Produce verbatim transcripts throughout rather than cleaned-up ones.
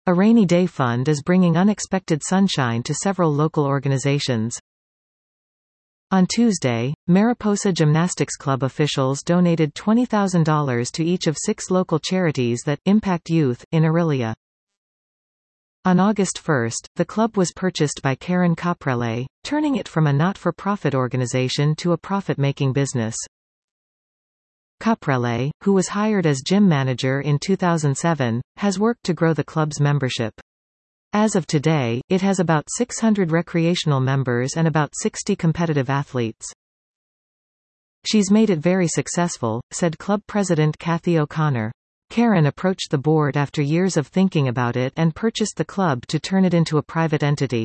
A rainy day fund is bringing unexpected sunshine to several local organizations. On Tuesday, Mariposa Gymnastics Club officials donated twenty thousand dollars to each of six local charities that impact youth in Orillia. On August first, the club was purchased by Karen Caprele, turning it from a not-for-profit organization to a profit-making business. Caprele, who was hired as gym manager in two thousand seven, has worked to grow the club's membership. As of today, it has about six hundred recreational members and about sixty competitive athletes. She's made it very successful, said club president Kathy O'Connor. Karen approached the board after years of thinking about it and purchased the club to turn it into a private entity.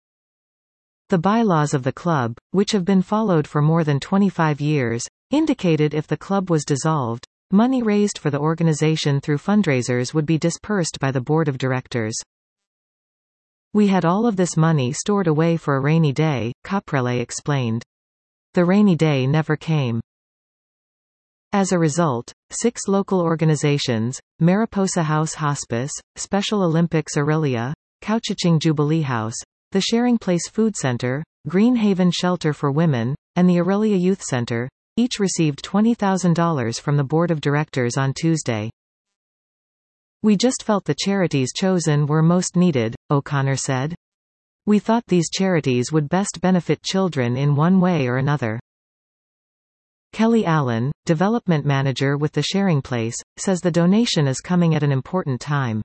The bylaws of the club, which have been followed for more than twenty-five years, indicated if the club was dissolved, money raised for the organization through fundraisers would be dispersed by the board of directors. We had all of this money stored away for a rainy day, Caprele explained. The rainy day never came. As a result, six local organizations, Mariposa House Hospice, Special Olympics Orillia, Couchiching Jubilee House, the Sharing Place Food Center, Green Haven Shelter for Women, and the Orillia Youth Center, each received twenty thousand dollars from the board of directors on Tuesday. We just felt the charities chosen were most needed, O'Connor said. We thought these charities would best benefit children in one way or another. Kelly Allen, development manager with the Sharing Place, says the donation is coming at an important time.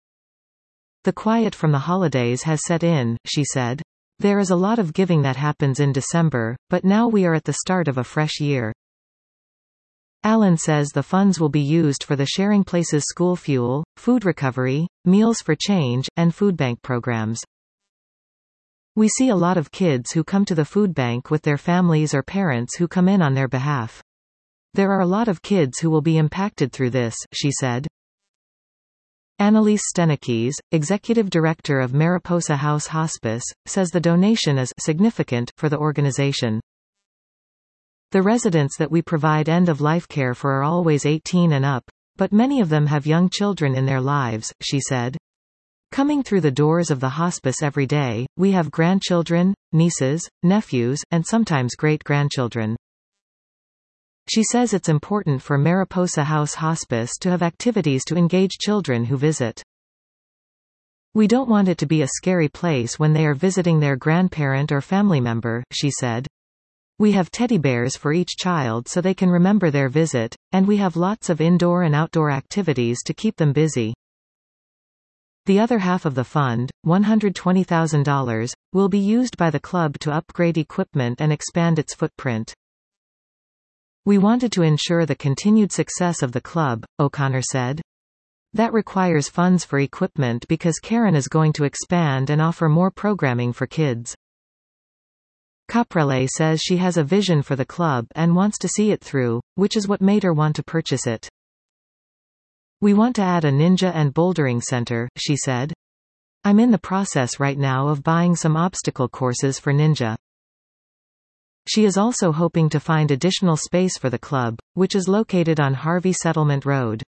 The quiet from the holidays has set in, she said. There is a lot of giving that happens in December, but now we are at the start of a fresh year. Allen says the funds will be used for the Sharing Place's school fuel, food recovery, Meals for Change, and food bank programs. We see a lot of kids who come to the food bank with their families or parents who come in on their behalf. There are a lot of kids who will be impacted through this, she said. Annalise Stenekes, executive director of Mariposa House Hospice, says the donation is significant for the organization. The residents that we provide end-of-life care for are always eighteen and up, but many of them have young children in their lives, she said. Coming through the doors of the hospice every day, we have grandchildren, nieces, nephews, and sometimes great-grandchildren. She says it's important for Mariposa House Hospice to have activities to engage children who visit. We don't want it to be a scary place when they are visiting their grandparent or family member, she said. We have teddy bears for each child so they can remember their visit, and we have lots of indoor and outdoor activities to keep them busy. The other half of the fund, one hundred twenty thousand dollars, will be used by the club to upgrade equipment and expand its footprint. We wanted to ensure the continued success of the club, O'Connor said. That requires funds for equipment because Karen is going to expand and offer more programming for kids. Caprele says she has a vision for the club and wants to see it through, which is what made her want to purchase it. We want to add a ninja and bouldering center, she said. I'm in the process right now of buying some obstacle courses for ninja. She is also hoping to find additional space for the club, which is located on Harvey Settlement Road.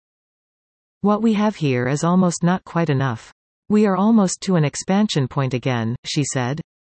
What we have here is almost not quite enough. We are almost to an expansion point again, she said.